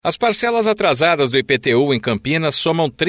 As parcelas atrasadas do IPTU em Campinas somam R$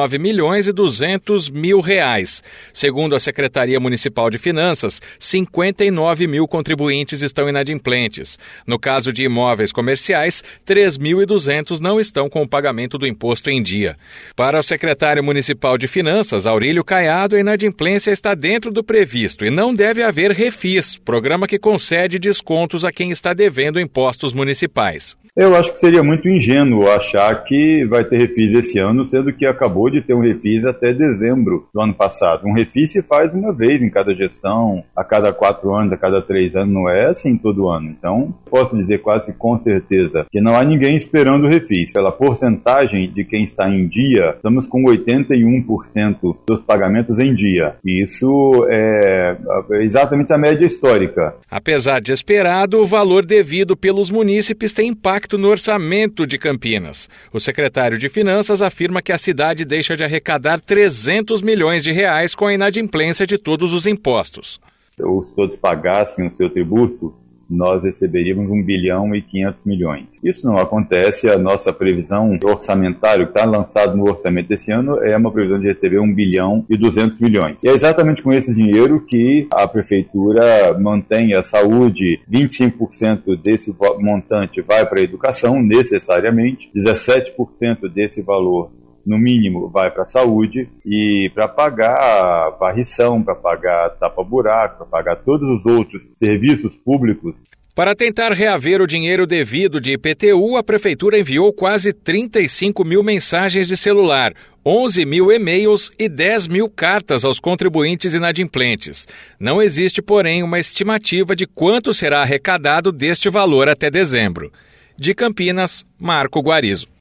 39.200.000. Segundo a Secretaria Municipal de Finanças, 59 mil contribuintes estão inadimplentes. No caso de imóveis comerciais, 3.200 não estão com o pagamento do imposto em dia. Para o secretário municipal de Finanças, Aurílio Caiado, a inadimplência está dentro do previsto e não deve haver refis, programa que concede descontos a quem está devendo impostos municipais. Eu acho que seria muito ingênuo achar que vai ter refis esse ano, sendo que acabou de ter um refis até dezembro do ano passado. Um refis se faz uma vez em cada gestão, a cada 4 anos, a cada 3 anos, não é assim todo ano. Então, posso dizer quase que com certeza que não há ninguém esperando o refis. Pela porcentagem de quem está em dia, estamos com 81% dos pagamentos em dia. E isso é exatamente a média histórica. Apesar de esperado, o valor devido pelos munícipes tem impacto no orçamento de Campinas. O secretário de Finanças afirma que a cidade deixa de arrecadar 300 milhões de reais com a inadimplência de todos os impostos. Se todos pagassem o seu tributo, nós receberíamos 1 bilhão e 500 milhões. Isso não acontece, a nossa previsão orçamentária, que está lançado no orçamento desse ano, é uma previsão de receber 1 bilhão e 200 milhões. E é exatamente com esse dinheiro que a prefeitura mantém a saúde, 25% desse montante vai para a educação, necessariamente, 17% desse valor no mínimo vai para a saúde e para pagar varrição, para pagar tapa-buraco, para pagar todos os outros serviços públicos. Para tentar reaver o dinheiro devido de IPTU, a Prefeitura enviou quase 35 mil mensagens de celular, 11 mil e-mails e 10 mil cartas aos contribuintes inadimplentes. Não existe, porém, uma estimativa de quanto será arrecadado deste valor até dezembro. De Campinas, Marco Guarizo.